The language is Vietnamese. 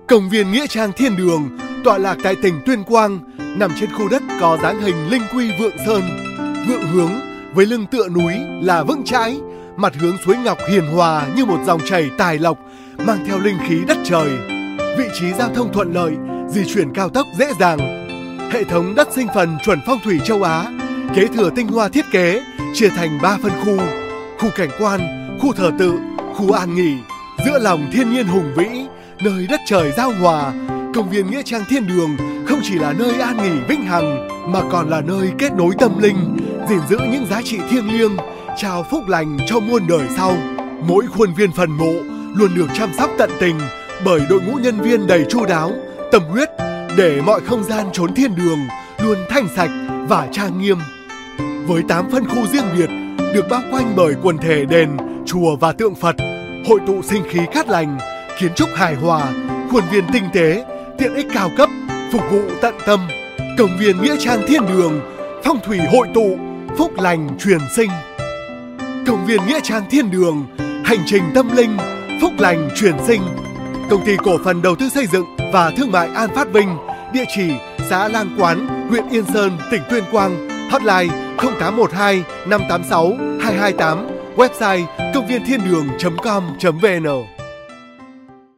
Công viên Nghĩa Trang Thiên Đường tọa lạc tại tỉnh Tuyên Quang, nằm trên khu đất có dáng hình linh quy Vượng Sơn. Vượng hướng với lưng tựa núi là vững chãi, mặt hướng suối Ngọc hiền hòa như một dòng chảy tài lộc, mang theo linh khí đất trời. Vị trí giao thông thuận lợi, di chuyển cao tốc dễ dàng. Hệ thống đất sinh phần chuẩn phong thủy châu Á, kế thừa tinh hoa thiết kế, chia thành 3 phân khu: khu cảnh quan, khu thờ tự, khu an nghỉ. Giữa lòng thiên nhiên hùng vĩ, nơi đất trời giao hòa, công viên Nghĩa Trang Thiên Đường không chỉ là nơi an nghỉ vĩnh hằng mà còn là nơi kết nối tâm linh, gìn giữ những giá trị thiêng liêng, trao phúc lành cho muôn đời sau. Mỗi khuôn viên phần mộ luôn được chăm sóc tận tình bởi đội ngũ nhân viên đầy chu đáo, tâm huyết, để mọi không gian chốn thiên đường luôn thanh sạch và trang nghiêm. Với 8 phân khu riêng biệt được bao quanh bởi quần thể đền, chùa và tượng Phật, hội tụ sinh khí cát lành, kiến trúc hài hòa, khuôn viên tinh tế, tiện ích cao cấp, phục vụ tận tâm. Công viên Nghĩa Trang Thiên Đường, phong thủy hội tụ, phúc lành truyền sinh. Công viên Nghĩa Trang Thiên Đường, hành trình tâm linh, phúc lành truyền sinh. Công ty cổ phần đầu tư xây dựng và thương mại An Phát Vinh, địa chỉ xã Lang Quán, huyện Yên Sơn, tỉnh Tuyên Quang. Hotline 0812 586 228, website công viên thiên đường.com.vn.